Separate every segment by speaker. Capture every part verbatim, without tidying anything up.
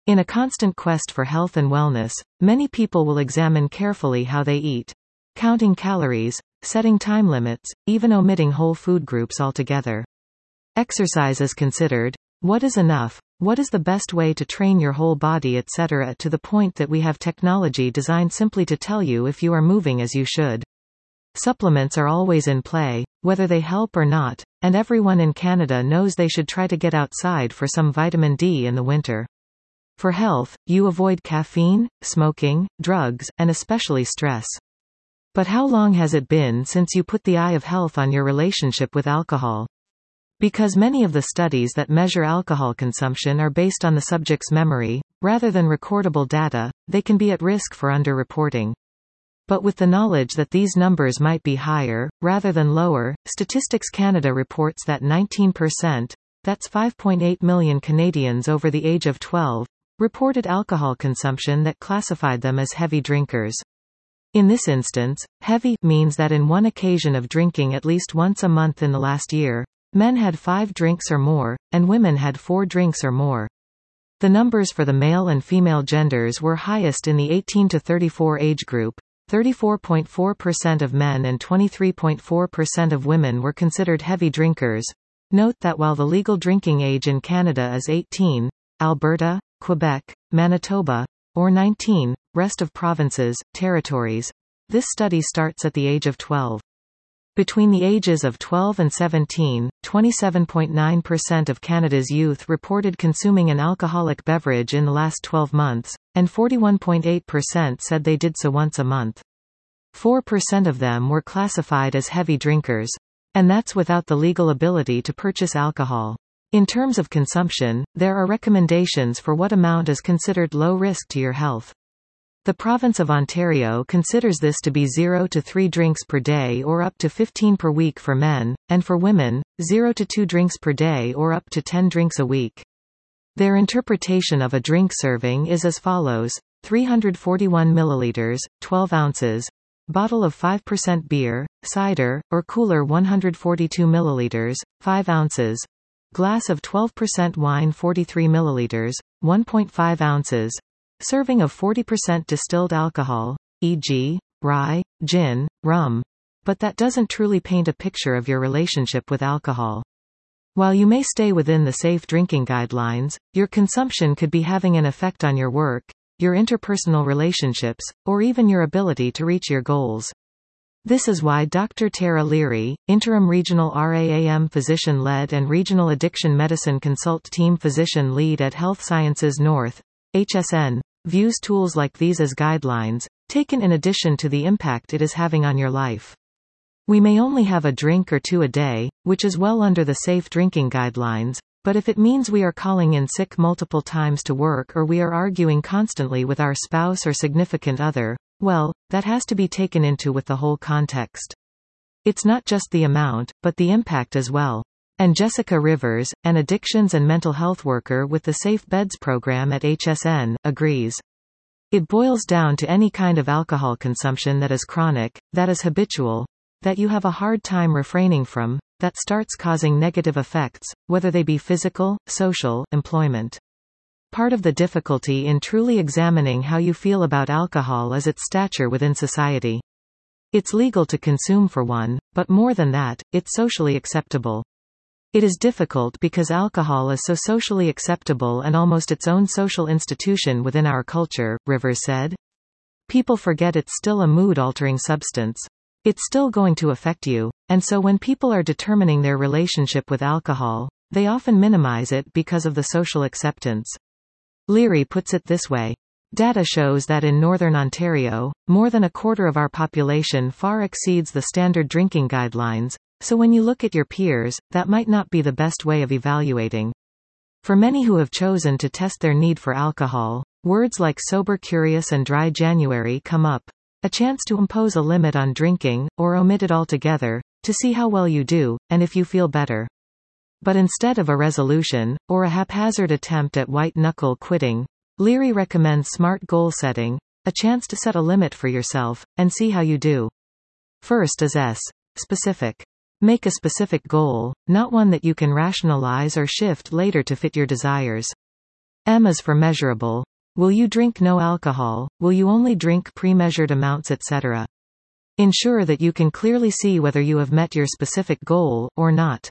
Speaker 1: In a constant quest for health and wellness, many people will examine carefully how they eat. Counting calories, setting time limits, even omitting whole food groups altogether. Exercise is considered. What is enough? What is the best way to train your whole body, et cetera, to the point that we have technology designed simply to tell you if you are moving as you should. Supplements are always in play, whether they help or not, and everyone in Canada knows they should try to get outside for some vitamin D in the winter. For health, you avoid caffeine, smoking, drugs, and especially stress. But how long has it been since you put the eye of health on your relationship with alcohol? Because many of the studies that measure alcohol consumption are based on the subject's memory, rather than recordable data, they can be at risk for underreporting. But with the knowledge that these numbers might be higher, rather than lower, Statistics Canada reports that nineteen percent, that's five point eight million Canadians over the age of twelve, reported alcohol consumption that classified them as heavy drinkers. In this instance, heavy means that in one occasion of drinking at least once a month in the last year, men had five drinks or more, and women had four drinks or more. The numbers for the male and female genders were highest in the eighteen to thirty-four age group. thirty-four point four percent of men and twenty-three point four percent of women were considered heavy drinkers. Note that while the legal drinking age in Canada is eighteen, Alberta, Quebec, Manitoba, or nineteen, rest of provinces, territories, this study starts at the age of twelve. Between the ages of twelve and seventeen, twenty-seven point nine percent of Canada's youth reported consuming an alcoholic beverage in the last twelve months, and forty-one point eight percent said they did so once a month. four percent of them were classified as heavy drinkers. And that's without the legal ability to purchase alcohol. In terms of consumption, there are recommendations for what amount is considered low risk to your health. The province of Ontario considers this to be zero to three drinks per day or up to fifteen per week for men, and for women, zero to two drinks per day or up to ten drinks a week. Their interpretation of a drink serving is as follows: three hundred forty-one milliliters, twelve ounces, bottle of five percent beer, cider, or cooler one hundred forty-two milliliters, five ounces, glass of twelve percent wine forty-three milliliters, one point five ounces, serving of forty percent distilled alcohol, for example, rye, gin, rum. But that doesn't truly paint a picture of your relationship with alcohol. While you may stay within the safe drinking guidelines, your consumption could be having an effect on your work, your interpersonal relationships, or even your ability to reach your goals. This is why Doctor Tara Leary, Interim Regional R A A M Physician-Led and Regional Addiction Medicine Consult Team Physician Lead at Health Sciences North, H S N, views tools like these as guidelines, taken in addition to the impact it is having on your life. We may only have a drink or two a day, which is well under the safe drinking guidelines, but if it means we are calling in sick multiple times to work or we are arguing constantly with our spouse or significant other, well, that has to be taken into with the whole context. It's not just the amount, but the impact as well. And Jessica Rivers, an addictions and mental health worker with the Safe Beds program at H S N, agrees. It boils down to any kind of alcohol consumption that is chronic, that is habitual, that you have a hard time refraining from, that starts causing negative effects, whether they be physical, social, employment. Part of the difficulty in truly examining how you feel about alcohol is its stature within society. It's legal to consume for one, but more than that, it's socially acceptable. It is difficult because alcohol is so socially acceptable and almost its own social institution within our culture, Rivers said. People forget it's still a mood-altering substance. It's still going to affect you, and so when people are determining their relationship with alcohol, they often minimize it because of the social acceptance. Leary puts it this way. Data shows that in Northern Ontario, more than a quarter of our population far exceeds the standard drinking guidelines, so when you look at your peers, that might not be the best way of evaluating. For many who have chosen to test their need for alcohol, words like sober curious and dry January come up. A chance to impose a limit on drinking, or omit it altogether, to see how well you do, and if you feel better. But instead of a resolution, or a haphazard attempt at white-knuckle quitting, Leary recommends smart goal setting, a chance to set a limit for yourself, and see how you do. First is S. Specific. Make a specific goal, not one that you can rationalize or shift later to fit your desires. M is for measurable. Will you drink no alcohol? Will you only drink pre-measured amounts, et cetera? Ensure that you can clearly see whether you have met your specific goal, or not.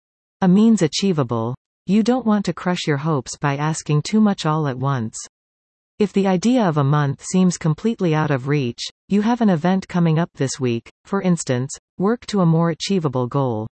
Speaker 1: A means achievable. You don't want to crush your hopes by asking too much all at once. If the idea of a month seems completely out of reach, you have an event coming up this week, for instance, work to a more achievable goal.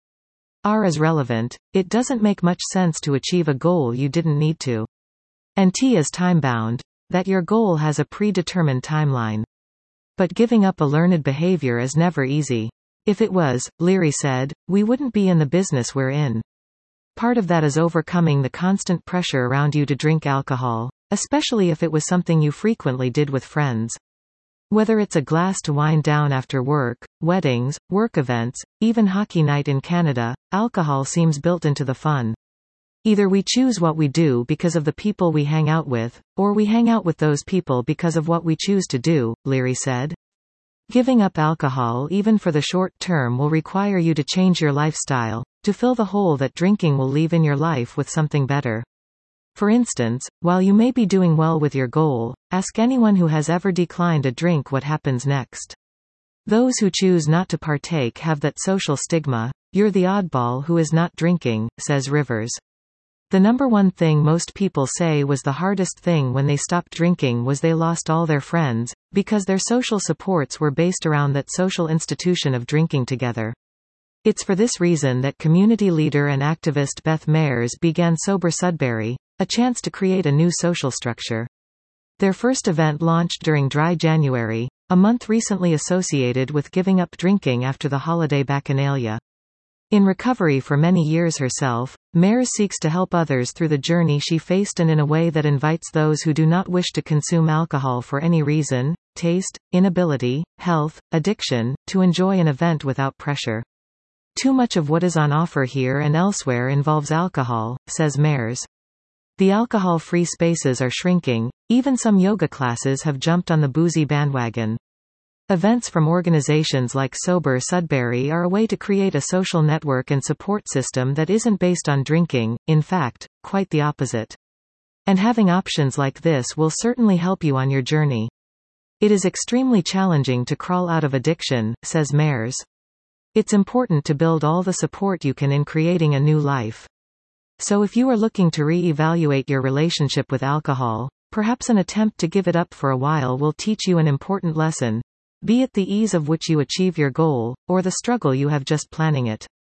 Speaker 1: R is relevant. It doesn't make much sense to achieve a goal you didn't need to. And T is time-bound, that your goal has a predetermined timeline. But giving up a learned behavior is never easy. If it was, Leary said, we wouldn't be in the business we're in. Part of that is overcoming the constant pressure around you to drink alcohol, especially if it was something you frequently did with friends. Whether it's a glass to wind down after work, weddings, work events, even hockey night in Canada, alcohol seems built into the fun. Either we choose what we do because of the people we hang out with, or we hang out with those people because of what we choose to do, Leary said. Giving up alcohol even for the short term will require you to change your lifestyle, to fill the hole that drinking will leave in your life with something better. For instance, while you may be doing well with your goal, ask anyone who has ever declined a drink what happens next. Those who choose not to partake have that social stigma. You're the oddball who is not drinking, says Rivers. The number one thing most people say was the hardest thing when they stopped drinking was they lost all their friends, because their social supports were based around that social institution of drinking together. It's for this reason that community leader and activist Beth Mayers began Sober Sudbury, a chance to create a new social structure. Their first event launched during Dry January, a month recently associated with giving up drinking after the holiday bacchanalia. In recovery for many years herself, Mayers seeks to help others through the journey she faced and in a way that invites those who do not wish to consume alcohol for any reason, taste, inability, health, addiction, to enjoy an event without pressure. Too much of what is on offer here and elsewhere involves alcohol, says Mayers. The alcohol-free spaces are shrinking, even some yoga classes have jumped on the boozy bandwagon. Events from organizations like Sober Sudbury are a way to create a social network and support system that isn't based on drinking, in fact, quite the opposite. And having options like this will certainly help you on your journey. It is extremely challenging to crawl out of addiction, says Mayers. It's important to build all the support you can in creating a new life. So if you are looking to re-evaluate your relationship with alcohol, perhaps an attempt to give it up for a while will teach you an important lesson, be it the ease of which you achieve your goal, or the struggle you have just planning it.